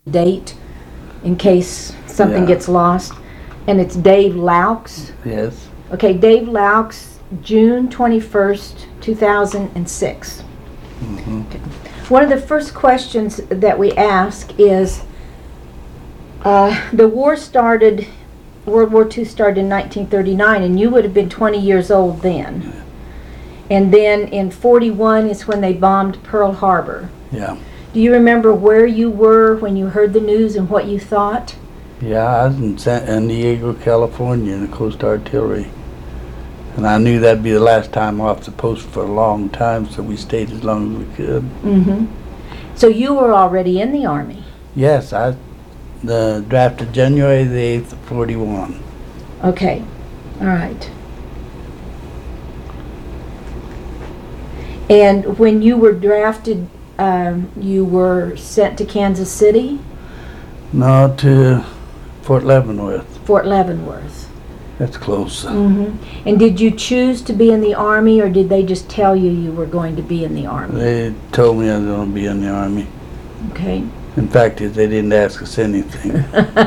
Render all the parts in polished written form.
date in case something Yeah. gets lost. And it's Dave Laux. Yes. Okay, Dave Laux, June 21st, 2006. Mm-hmm. Okay. One of the first questions that we ask is, the war started, World War II started in 1939, and you would have been 20 years old then. And then in 41 is when they bombed Pearl Harbor. Yeah. Do you remember where you were when you heard the news and what you thought? Yeah, I was in San Diego, California in the Coast Artillery. And I knew that'd be the last time off the post for a long time, so we stayed as long as we could. Mm-hmm. So you were already in the Army? Yes, I drafted January the 8th of 41. Okay, all right. And when you were drafted, you were sent to Kansas City? No, to Fort Leavenworth. Fort Leavenworth. That's close. Mm-hmm. And did you choose to be in the Army, or did they just tell you you were going to be in the Army? They told me I was going to be in the Army. Okay. In fact, they didn't ask us anything.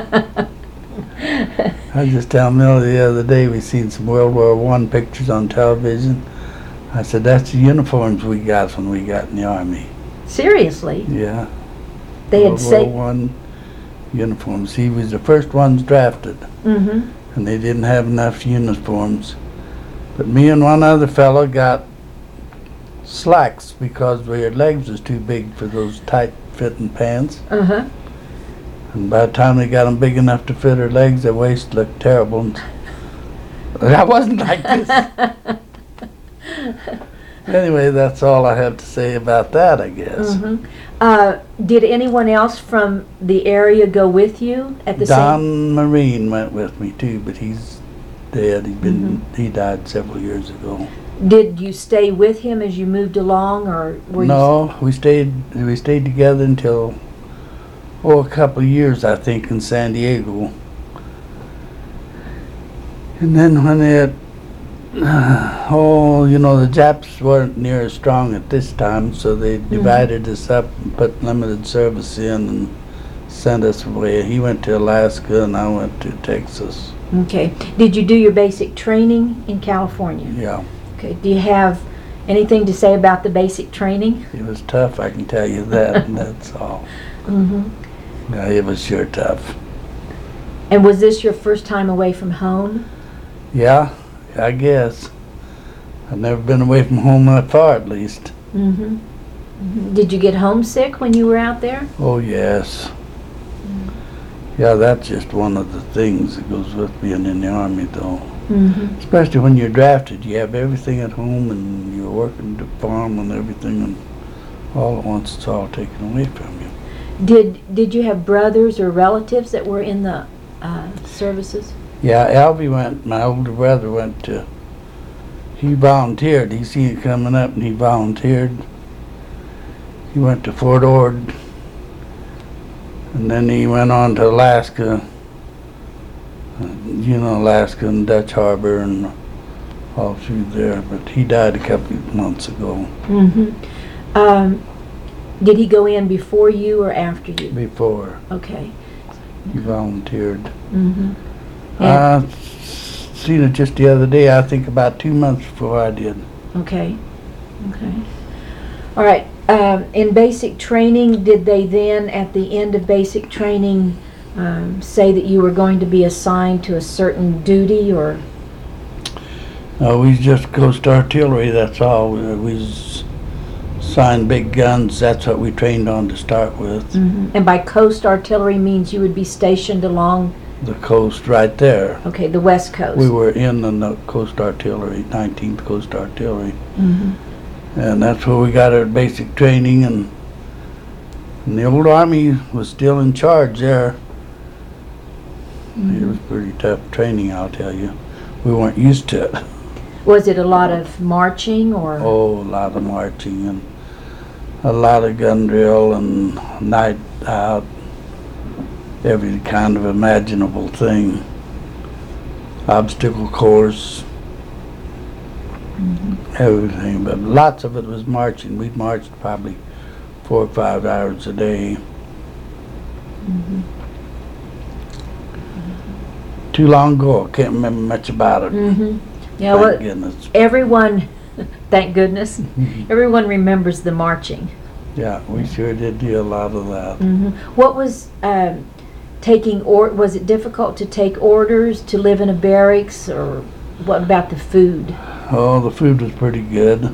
I was just telling Millie the other day, we seen some World War I pictures on television. I said, that's the uniforms we got when we got in the Army. Seriously? Yeah. They had World said... War I uniforms. He was the first ones drafted. Mm-hmm. And they didn't have enough uniforms. But me and one other fellow got slacks because our legs was too big for those tight-fitting pants. Uh-huh. And by the time they got them big enough to fit her legs, their waist looked terrible. And I wasn't like this. Anyway, that's all I have to say about that, I guess. Mm-hmm. Did anyone else from the area go with you at the same? Don Marine went with me too, but he's dead. He died several years ago. Did you stay with him as you moved along, or were No, we stayed together until a couple of years, I think, in San Diego. And then when it the Japs weren't near as strong at this time, so they divided us up and put limited service in and sent us away. He went to Alaska and I went to Texas. Okay. Did you do your basic training in California? Yeah. Okay. Do you have anything to say about the basic training? It was tough, I can tell you that, and that's all. Mm-hmm. Yeah, it was sure tough. And was this your first time away from home? Yeah, I guess. I've never been away from home that far, at least. Mm-hmm. Mm-hmm. Did you get homesick when you were out there? Oh, yes. Yeah, that's just one of the things that goes with being in the Army, though. Mm-hmm. Especially when you're drafted, you have everything at home and you're working the farm and everything, and all at once it's all taken away from you. Did you have brothers or relatives that were in the services? Yeah, Alvy went, my older brother went to, he volunteered. He seen it coming up and he volunteered. He went to Fort Ord, and then he went on to Alaska, Alaska and Dutch Harbor and all through there, but he died a couple of months ago. Mm-hmm. Did he go in before you or after you? Before. Okay. He volunteered. Mm-hmm. I seen it just the other day, I think about 2 months before I did. Okay. Okay. All right. In basic training, did they then, at the end of basic training, say that you were going to be assigned to a certain duty, or? We just Coast Artillery, that's all. We assigned big guns, that's what we trained on to start with. Mm-hmm. And by Coast Artillery means you would be stationed along? The coast right there. Okay, the West Coast. We were in the Coast Artillery, 19th Coast Artillery. Mm-hmm. And that's where we got our basic training, and the old Army was still in charge there. Mm-hmm. It was pretty tough training, I'll tell you. We weren't used to it. Was it a lot of marching, or? Oh, a lot of marching and a lot of gun drill and night out, every kind of imaginable thing. Obstacle course. Mm-hmm. Everything, but lots of it was marching. We'd marched probably 4 or 5 hours a day. Mhm. Too long ago, I can't remember much about it. Mhm. Yeah, Thank well, goodness. everyone, thank goodness, everyone remembers the marching. Yeah, we sure did do a lot of that. Mhm. What was was it difficult to take orders to live in a barracks, or what about the food? Oh, the food was pretty good.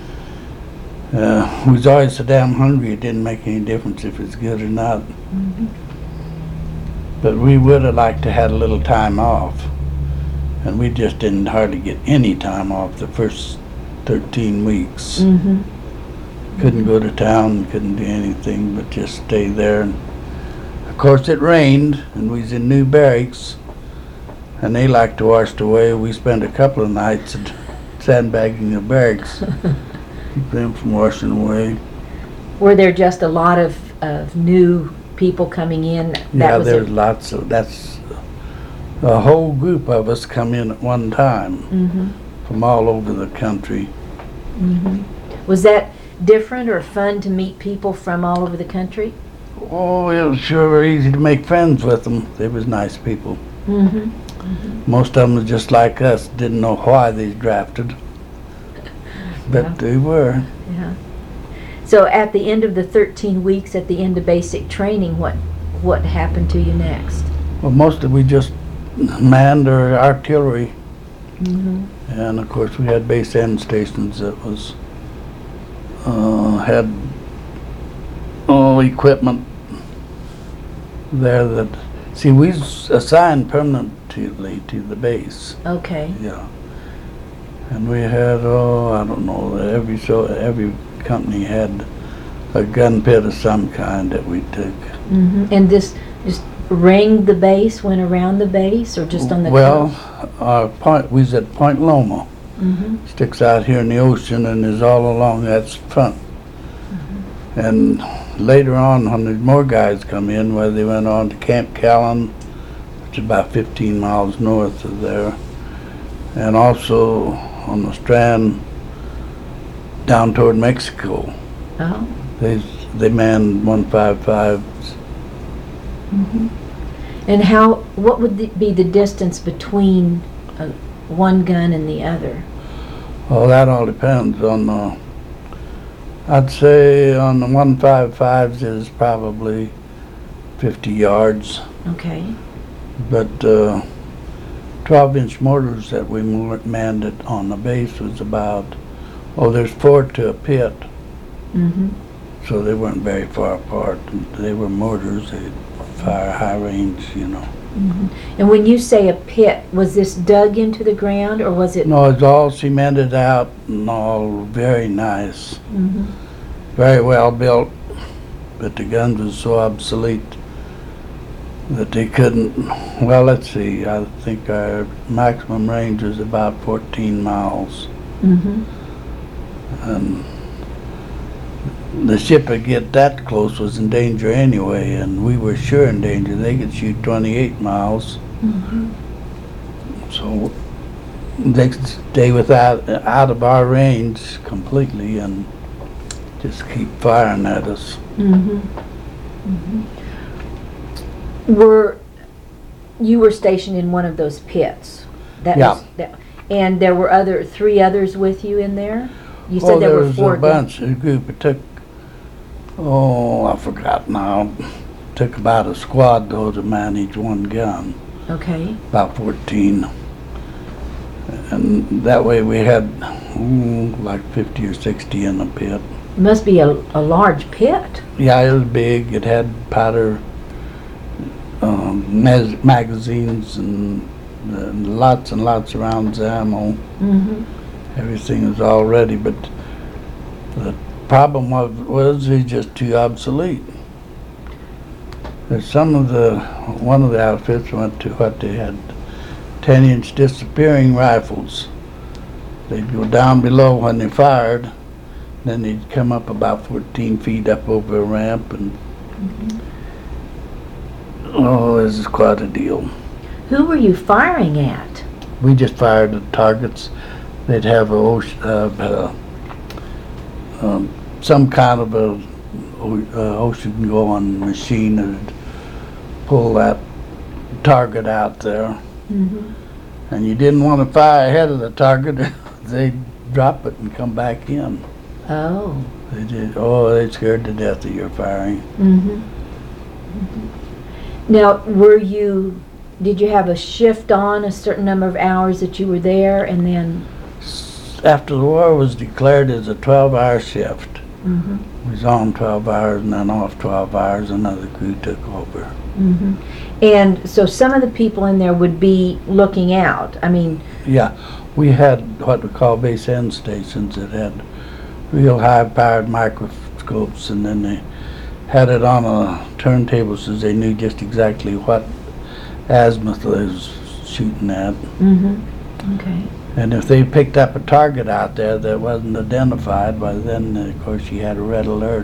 We was always so damn hungry it didn't make any difference if it's good or not. Mhm. But we would have liked to had a little time off. And we just didn't hardly get any time off the first 13 weeks. Mhm. Couldn't go to town, couldn't do anything but just stay there. And of course it rained, and we was in new barracks, and they liked to wash away. We spent a couple of nights sandbagging the barracks, keep them from washing away. Were there just a lot of new people coming in? Yeah, there's lots of, that's a whole group of us come in at one time Mhm. from all over the country. Mhm. Was that different or fun to meet people from all over the country? Oh, it was sure very easy to make friends with them. They was nice people. Mhm. Most of them was just like us, didn't know why they was drafted, but Yeah. they were. Yeah. So at the end of the 13 weeks, at the end of basic training, what happened to you next? Well, most of we just manned our artillery, Mhm. and of course we had base end stations that was had equipment there that. See, we was assigned permanently to the base. Okay. Yeah. And we had, I don't know, every company had a gun pit of some kind that we took. Mhm. And this just ringed the base, went around the base, or just on the Well, coast? we was at Point Loma. Mhm. Sticks out here in the ocean and is all along that front. And later on, when there's more guys come in, where they went on to Camp Callan, which is about 15 miles north of there, and also on the Strand down toward Mexico. Oh. They manned 155s. Mhm. And what would be the distance between one gun and the other? Well, that all depends on I'd say on the 155s is probably 50 yards, Okay. but 12-inch mortars that we manned it on the base was about, there's 4 to a pit, Mhm. so they weren't very far apart. They were mortars, they fire high range, Mhm. And when you say a pit, was this dug into the ground, or was it? No, it's all cemented out and all very nice, Mhm. very well built, but the guns was so obsolete that they couldn't, well, let's see, I think our maximum range was about 14 miles. Mhm. And the ship would get that close was in danger anyway, and we were sure in danger. They could shoot 28 miles, Mhm. so they could stay out of our range completely and just keep firing at us. Mhm. Mhm. You were stationed in one of those pits? Yeah. And there were 3 others with you in there? You said there there were was 4 a bunch, a group. It took, I forgot now. Took about a squad though to manage one gun, Okay. about 14. And that way we had like 50 or 60 in the pit. It must be a large pit. Yeah, it was big. It had powder magazines and lots and lots of rounds of ammo. Mhm. Everything was all ready, but the problem was it's just too obsolete. There's one of the outfits went to what they had 10-inch disappearing rifles. They'd go down below when they fired, then they'd come up about 14 feet up over a ramp, and this is quite a deal. Who were you firing at? We just fired at targets. They'd have some kind of a ocean-going machine that pull that target out there. Mhm. And you didn't want to fire ahead of the target. They'd drop it and come back in. Oh. They did. Oh, they scared to death of your firing. Mhm. Mhm. Now, did you have a shift on a certain number of hours that you were there, and then? After the war was declared as a 12-hour shift, Mhm. we was on 12 hours and then off 12 hours. Another crew took over. Mhm. And so some of the people in there would be looking out. I mean, Yeah, we had what we call base end stations that had real high-powered microscopes, and then they had it on a turntable so they knew just exactly what azimuth they was shooting at. mhm. Okay. And if they picked up a target out there that wasn't identified, by then, of course, you had a red alert.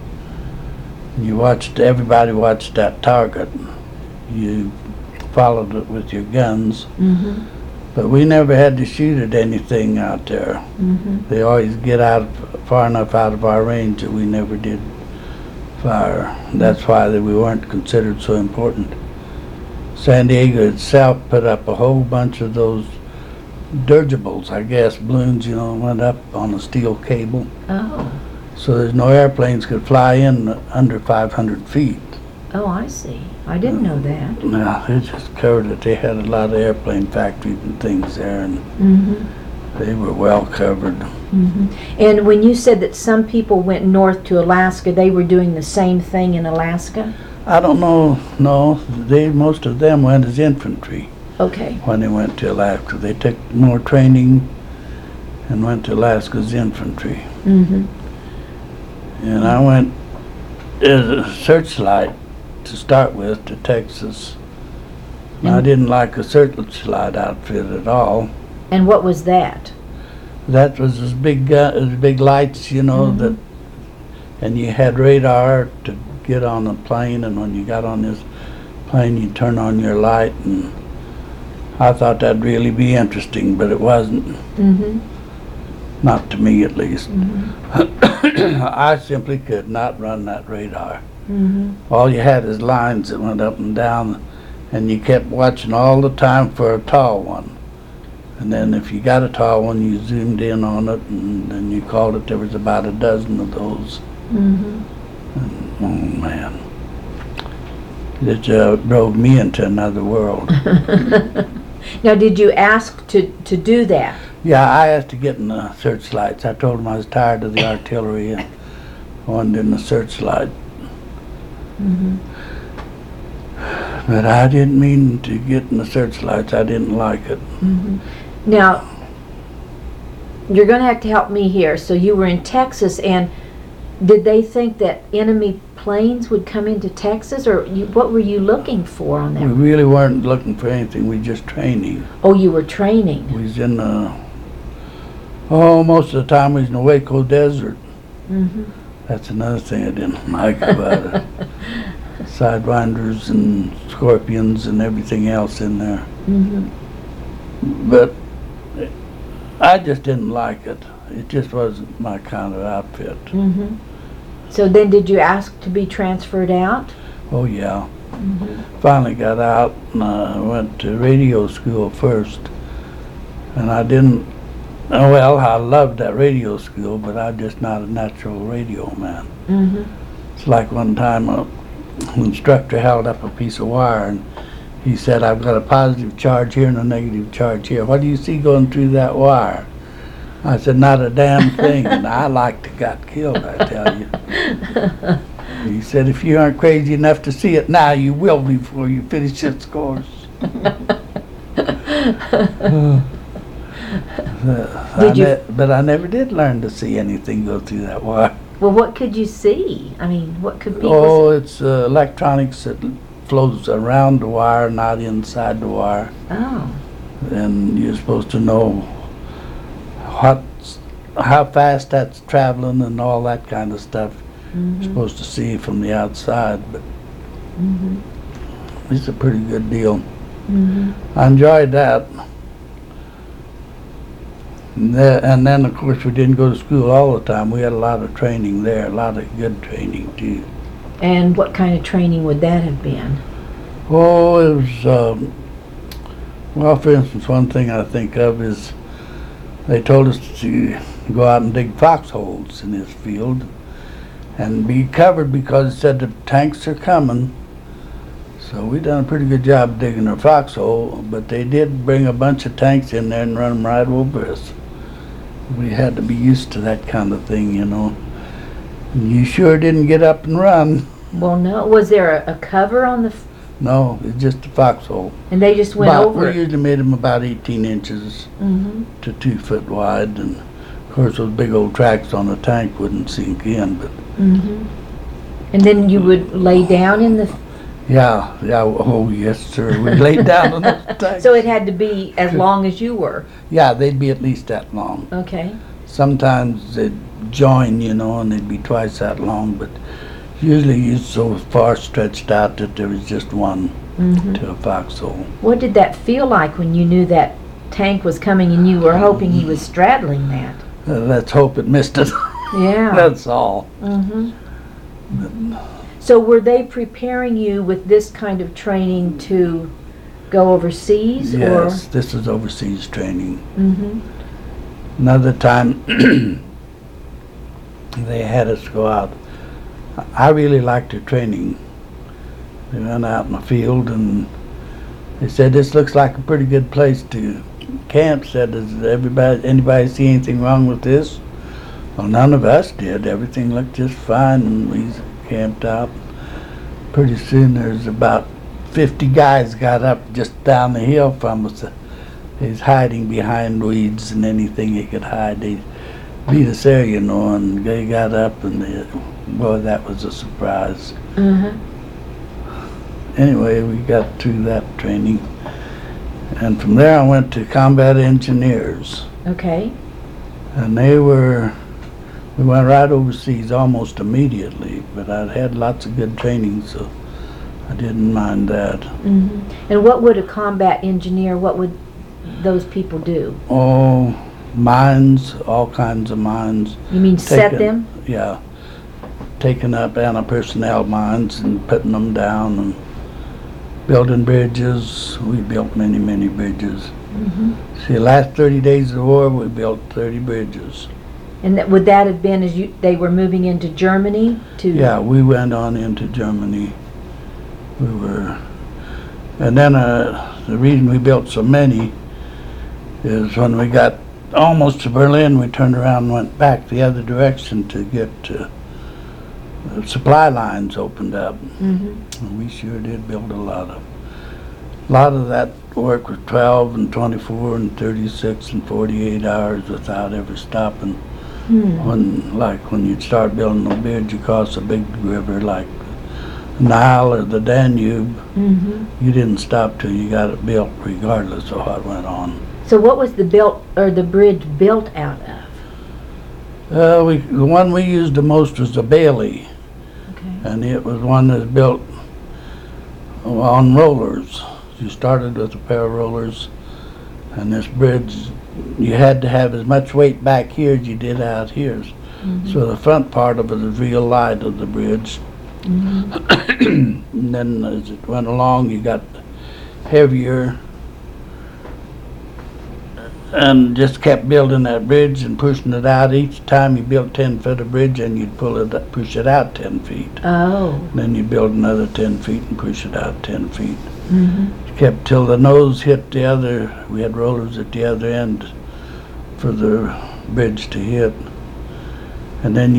Everybody watched that target. You followed it with your guns, Mhm. but we never had to shoot at anything out there. Mhm. They always get far enough out of our range that we never did fire. That's why we weren't considered so important. San Diego itself put up a whole bunch of those dirigibles, I guess, balloons, went up on a steel cable. Oh. So there's no airplanes could fly in under 500 feet. Oh, I see. I didn't know that. No, they just covered it. They had a lot of airplane factories and things there, and Mhm. they were well covered. Mhm. And when you said that some people went north to Alaska, they were doing the same thing in Alaska? I don't know. No, most of them went as infantry Okay. when they went to Alaska. They took more training and went to Alaska as infantry. Mhm. And I went as a searchlight to start with to Texas. And I didn't like a searchlight outfit at all. And what was that? That was this big lights, that, and you had radar to get on a plane, and when you got on this plane, you turn on your light, and I thought that'd really be interesting, but it wasn't. Mhm. Not to me, at least. Mhm. I simply could not run that radar. Mhm. All you had is lines that went up and down, and you kept watching all the time for a tall one. And then if you got a tall one, you zoomed in on it, and then you called it. There was about a dozen of those. Mhm. And, oh, man. It drove me into another world. Now, did you ask to do that? Yeah, I asked to get in the searchlights. I told them I was tired of the artillery and wanted in the searchlight. Mhm. But I didn't mean to get in the searchlights. I didn't like it. Mhm. Now, you're going to have to help me here. So you were in Texas, and did they think that enemy planes would come into Texas, or what were you looking for on We that? really weren't looking for anything. We just training. Oh, you were training. We was in most of the time we was in the Waco Desert. Mhm. That's another thing I didn't like about it. Sidewinders and scorpions and everything else in there. Mhm. But I just didn't like it. It just wasn't my kind of outfit. Mhm. So then, did you ask to be transferred out? Oh yeah. Mhm. Finally got out and I went to radio school first. And I didn't, well, I loved that radio school, but I'm just not a natural radio man. Mhm. It's like one time an instructor held up a piece of wire and he said, I've got a positive charge here and a negative charge here. What do you see going through that wire? I said, not a damn thing. And I like to got killed, I tell you. He said, if you aren't crazy enough to see it now, you will be before you finish this course. But I never did learn to see anything go through that wire. Well, what could you see? I mean, what could people Oh, it's electronics that flows around the wire, not inside the wire. see? Oh. And you're supposed to know how fast that's traveling and all that kind of stuff. Mhm. You're supposed to see from the outside, but Mhm. it's a pretty good deal. Mhm. I enjoyed that. And then, of course, we didn't go to school all the time. We had a lot of training there, a lot of good training, too. And what kind of training would that have been? Oh, it was, well, for instance, one thing I think of is they told us to go out and dig foxholes in this field and be covered because it said the tanks are coming. So we done a pretty good job digging a foxhole, but they did bring a bunch of tanks in there and run them right over us. We had to be used to that kind of thing, you know. And you sure didn't get up and run. Well, no. Was there a cover on the? No, it's just a foxhole. And they just went over We it. usually made them about 18 inches Mm-hmm. to 2 foot wide, and of course those big old tracks on the tank wouldn't sink in, but Mm-hmm. And then you would lay down in the. yeah, oh yes sir, we laid down on those tanks. So it had to be as long as you were. Yeah, they'd be at least that long. Okay. Sometimes they'd join, you know, and they'd be twice that long, but usually it's so far stretched out that there was just one Mm-hmm. to a foxhole. What did that feel like when you knew that tank was coming and you were hoping he was straddling that? Let's hope it missed it. Yeah. That's all. Mm-hmm. So were they preparing you with this kind of training to go overseas? Yes, this is overseas training. Or? Mm-hmm. Another time they had us go out. I really liked their training. They went out in the field and they said, this looks like a pretty good place to camp. Said, does anybody see anything wrong with this? Well, none of us did. Everything looked just fine, and we camped out. Pretty soon there's about 50 guys got up just down the hill from us. He's hiding behind weeds and anything he could hide. They beat us there, you know, and they got up and boy, that was a surprise. Mm-hmm. Anyway, we got through that training. And from there I went to combat engineers. Okay. And we went right overseas almost immediately, but I'd had lots of good training, so I didn't mind that. Mm-hmm. And what would a combat engineer, what would those people do? Oh, mines, all kinds of mines. You mean set Taken- them? Yeah, taking up anti-personnel mines and putting them down and building bridges. We built many, many bridges. Mm-hmm. See, the last 30 days of the war, we built 30 bridges. And would that have been as they were moving into Germany to? Yeah, we went on into Germany. And then the reason we built so many is when we got almost to Berlin, we turned around and went back the other direction to get supply lines opened up. Mm-hmm. And we sure did build a lot of that work was 12 and 24 and 36 and 48 hours without ever stopping. Hmm. When you start building a bridge across a big river like the Nile or the Danube, Mm-hmm. you didn't stop till you got it built, regardless of what went on. So what was the bridge built out of? The one we used the most was the Bailey, Okay. and it was one that was built on rollers. You started with a pair of rollers, and this bridge, you had to have as much weight back here as you did out here. Mm-hmm. So the front part of it is real light of the bridge. Mm-hmm. And then as it went along, you got heavier and just kept building that bridge and pushing it out. Each time you built 10 foot of bridge and you'd push it out 10 feet. Oh. Then you build another 10 feet and push it out 10 feet. Mm-hmm. Kept till the nose hit the other. We had rollers at the other end for the bridge to hit. And then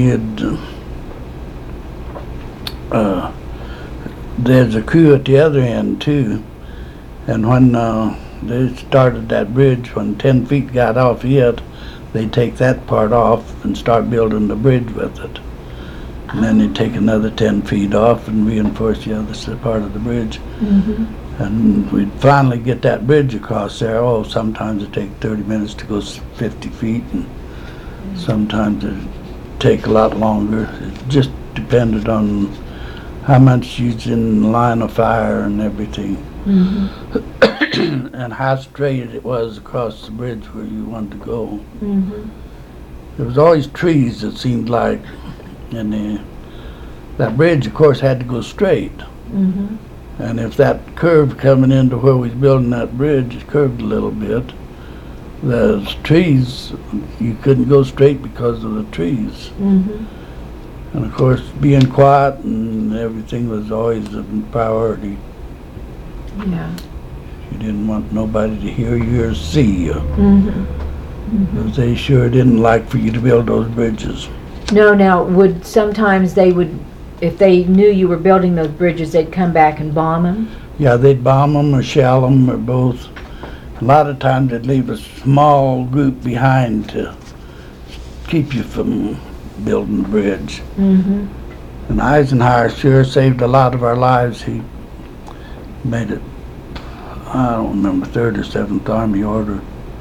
there's a crew at the other end too. And when they started that bridge, when 10 feet got off it, they take that part off and start building the bridge with it. And then they take another 10 feet off and reinforce the other part of the bridge. Mm-hmm. And we'd finally get that bridge across there. Oh, sometimes it take 30 minutes to go 50 feet, and sometimes it take a lot longer. It just depended on how much you're in line of fire and everything. Mm-hmm. And how straight it was across the bridge where you wanted to go. Mm-hmm. There was always trees, it seemed like, and that bridge, of course, had to go straight. Mm-hmm. And if that curve coming into where we was building that bridge is curved a little bit, there's trees, you couldn't go straight because of the trees. Mm-hmm. And of course, being quiet and everything was always a priority. Yeah. You didn't want nobody to hear you or see you. Mm-hmm. Mm-hmm. 'Cause they sure didn't like for you to build those bridges. No, now, sometimes they would, if they knew you were building those bridges, they'd come back and bomb them? Yeah, they'd bomb them or shell them or both. A lot of times they'd leave a small group behind to keep you from building the bridge. Mm-hmm. And Eisenhower sure saved a lot of our lives. He made it, I don't remember, 3rd or 7th Army order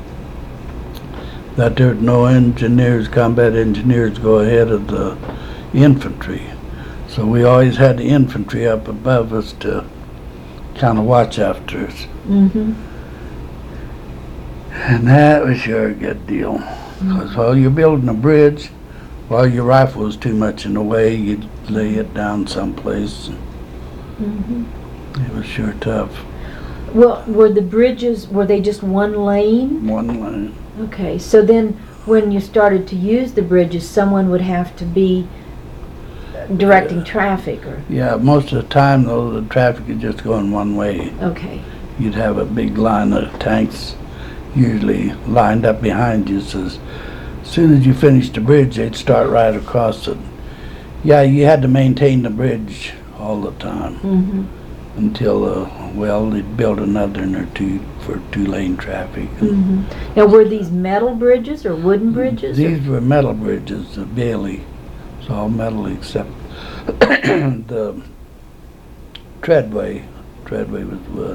that there'd no engineers, combat engineers, go ahead of the infantry. So we always had the infantry up above us to kind of watch after us. Mm-hmm. And that was sure a good deal. Because while you're building a bridge, while your rifle was too much in the way, you'd lay it down someplace. Mm-hmm. It was sure tough. Well, were the bridges, were they just one lane? One lane. Okay, so then when you started to use the bridges, someone would have to be directing traffic, or? Yeah, most of the time though, the traffic is just going one way. Okay. You'd have a big line of tanks usually lined up behind you, so as soon as you finished the bridge, they'd start right across it. Yeah, you had to maintain the bridge all the time Mm-hmm. until, well, they'd build another one or two for 2-lane traffic. Mm-hmm. Now, were these metal bridges or wooden bridges? or- These were metal bridges, the Bailey. It's all metal except the treadway. Treadway was wood.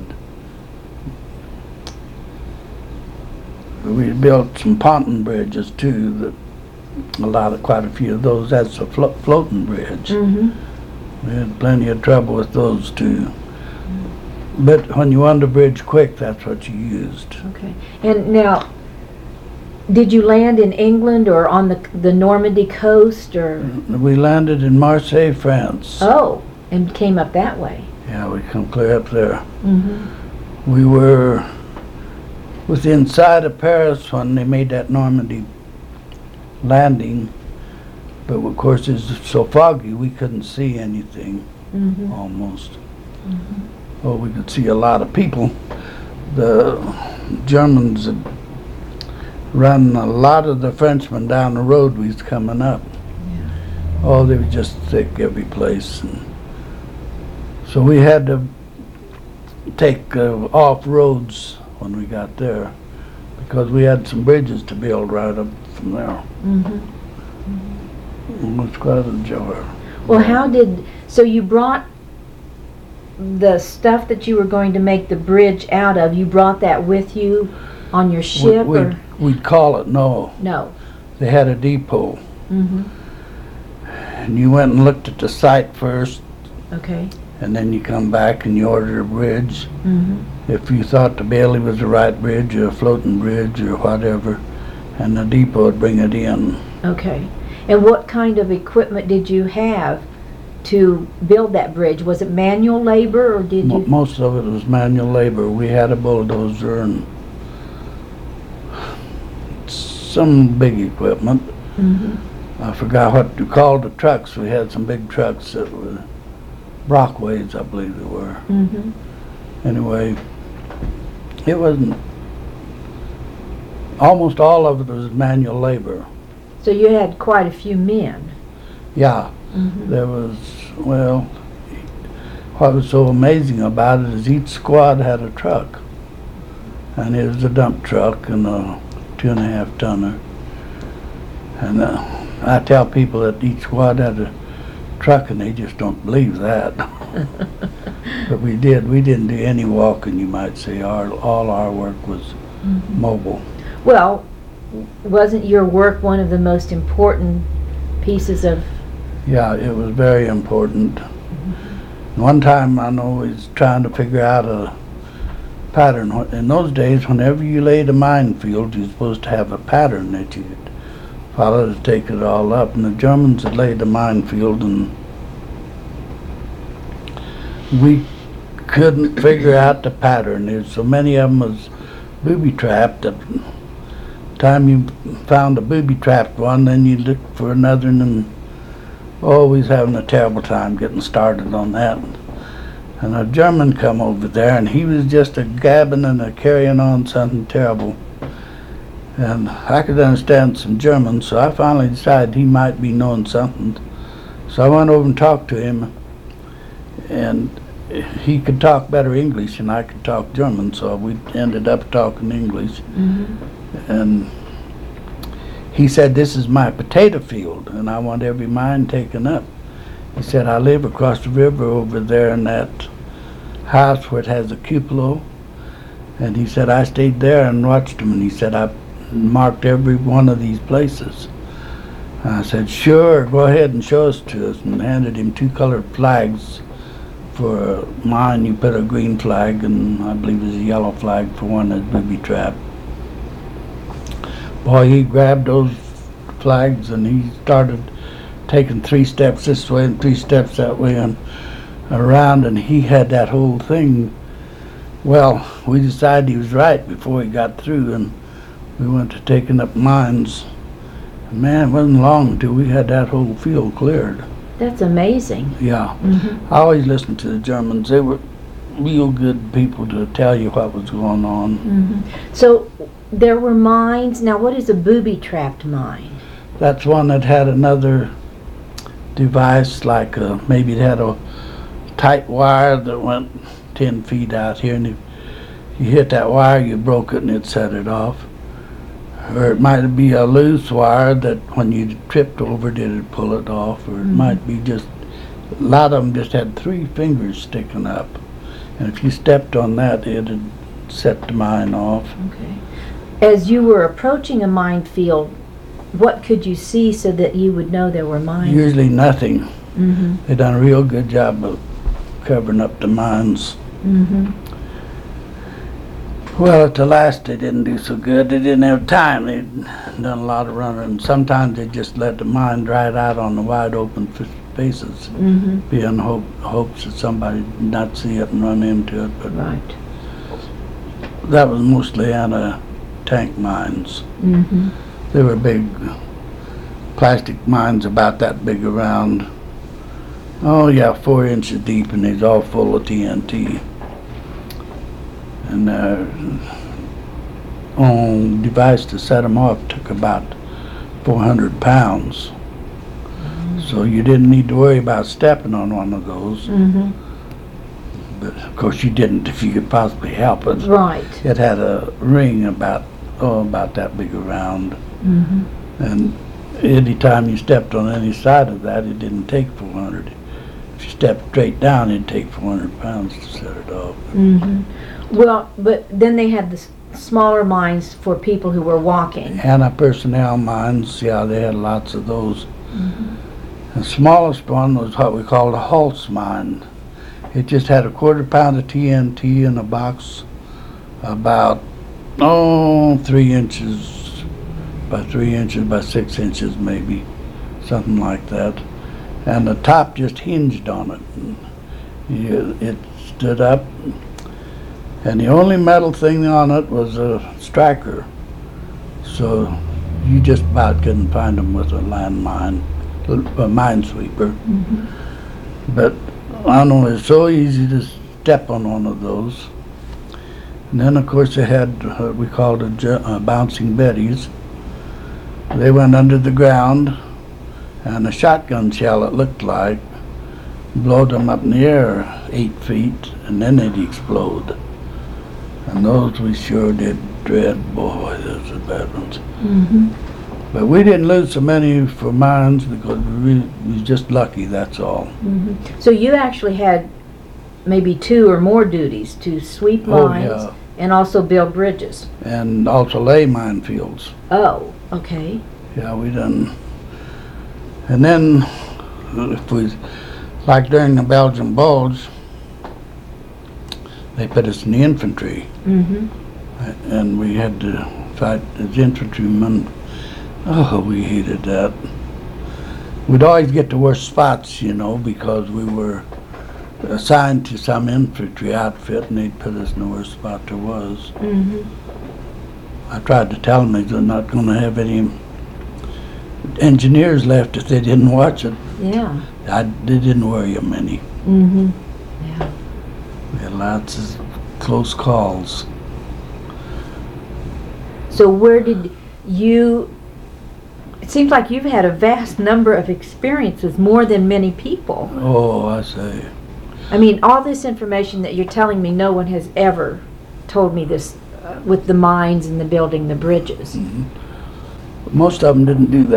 We built some pontoon bridges too. Quite a few of those. That's a floating bridge. Mm-hmm. We had plenty of trouble with those too. But when you wanted a bridge quick, that's what you used. Okay. And now, did you land in England or on the Normandy coast, or? We landed in Marseille, France. Oh, and came up that way. Yeah, we come clear up there. Mm-hmm. We were within sight of Paris when they made that Normandy landing, but of course it's so foggy we couldn't see anything. Mm-hmm. Almost. Mm-hmm. Well, we could see a lot of people. The Germans had run a lot of the Frenchmen down the road we was coming up. Yeah. Oh, they were just thick every place. And so we had to take off roads when we got there because we had some bridges to build right up from there. Mm-hmm. It was quite a joy. Well, so you brought the stuff that you were going to make the bridge out of, you brought that with you on your ship, or? We'd call it, no. No. They had a depot. Mm-hmm. And you went and looked at the site first, Okay. and then you come back and you ordered a bridge. Mm-hmm. If you thought the Bailey was the right bridge or a floating bridge or whatever, and the depot would bring it in. Okay. And what kind of equipment did you have to build that bridge? Was it manual labor, or did you? Most of it was manual labor. We had a bulldozer and some big equipment. Mm-hmm. I forgot what to call the trucks. We had some big trucks that were Brockways, I believe they were. Mm-hmm. Anyway, it wasn't, almost all of it was manual labor. So you had quite a few men. Yeah, Mm-hmm. there was, well, what was so amazing about it is each squad had a truck. And it was a dump truck and a 2.5 tonner. And I tell people that each squad had a truck and they just don't believe that. But we did. We didn't do any walking, you might say. All our work was Mm-hmm. mobile. Well, wasn't your work one of the most important pieces of? Yeah, it was very important. One time I know we was trying to figure out a pattern. In those days, whenever you laid a minefield, you're supposed to have a pattern that you could follow to take it all up. And the Germans had laid a minefield, and we couldn't figure out the pattern. There's so many of them was booby-trapped. The time you found a booby-trapped one, then you look for another, and always having a terrible time getting started on that. And a German come over there, and he was just a gabbing and a carrying on something terrible. And I could understand some German, so I finally decided he might be knowing something. So I went over and talked to him, and he could talk better English than I could talk German, so we ended up talking English. And he said, "This is my potato field, and I want every mine taken up." He said, "I live across the river over there in that house where it has a cupola." And he said, "I stayed there and watched them." And he said, "I marked every one of these places." And I said, "Sure, go ahead and show us to us," and handed him 2 colored flags. For mine, you put a green flag, and I believe there's a yellow flag for one that's booby-trapped. Boy, he grabbed those flags, and he started taking 3 steps this way and 3 steps that way and around, and he had that whole thing. Well, we decided he was right before he got through, and we went to taking up mines. And man, it wasn't long until we had that whole field cleared. That's amazing. Yeah. I always listened to the Germans. They were real good people to tell you what was going on. So there were mines. Now, what is a booby-trapped mine? That's one that had another device, like maybe it had a tight wire that went 10 feet out here, and if you hit that wire, you broke it and it set it off. Or it might be a loose wire that when you tripped over it, it'd pull it off. Or it might be just, a lot of them just had 3 fingers sticking up. And if you stepped on that, it'd set the mine off. Okay. As you were approaching a minefield, what could you see so that you would know there were mines? Usually nothing. They done a real good job of covering up the mines. Well, at the last, they didn't do so good. They didn't have time. They'd done a lot of running. And sometimes they just let the mine dry out on the wide open spaces, be in hopes that somebody would not see it and run into it. But Right. that was mostly anti-tank mines. They were big plastic mines about that big around. Oh yeah, 4 inches deep, and they's all full of TNT. And on device to set them off took about 400 pounds. So you didn't need to worry about stepping on one of those. But of course you didn't if you could possibly help it. Right. It had a ring about that big around. And any time you stepped on any side of that, it didn't take 400. If you stepped straight down, it'd take 400 pounds to set it off. Well, but then they had the smaller mines for people who were walking. Anti-personnel mines, yeah, they had lots of those. The smallest one was what we called a Holtz mine. It just had a 1/4 pound of TNT in a box about 3 inches by 3 inches by 6 inches maybe, something like that. And the top just hinged on it. It stood up, and the only metal thing on it was a striker. So you just about couldn't find them with a landmine, a minesweeper. But I don't know, it's so easy to step on one of those. And then of course they had what we called bouncing Bettys. They went under the ground, and a shotgun shell, it looked like, blow them up in the air 8 feet, and then they'd explode. And those we sure did dread. Boy, those are bad ones. But we didn't lose so many for mines because we was just lucky, that's all. So you actually had maybe 2 or more duties to sweep mines and also build bridges. And also lay minefields. Oh, okay. Yeah, we done. And then, if we, like during the Belgian Bulge, they put us in the infantry. And we had to fight as infantrymen. Oh, we hated that. We'd always get the worst spots, you know, because we were assigned to some infantry outfit, and they'd put us in the worst spot there was. Mm-hmm. I tried to tell them they're not going to have any engineers left if they didn't watch it. Yeah. They didn't worry them any. Mm-hmm. Yeah. We had lots of close calls. So where did you, it seems like you've had a vast number of experiences, more than many people. Oh, I say. I mean, all this information that you're telling me, no one has ever told me this with the mines and the building the bridges. Most of them didn't do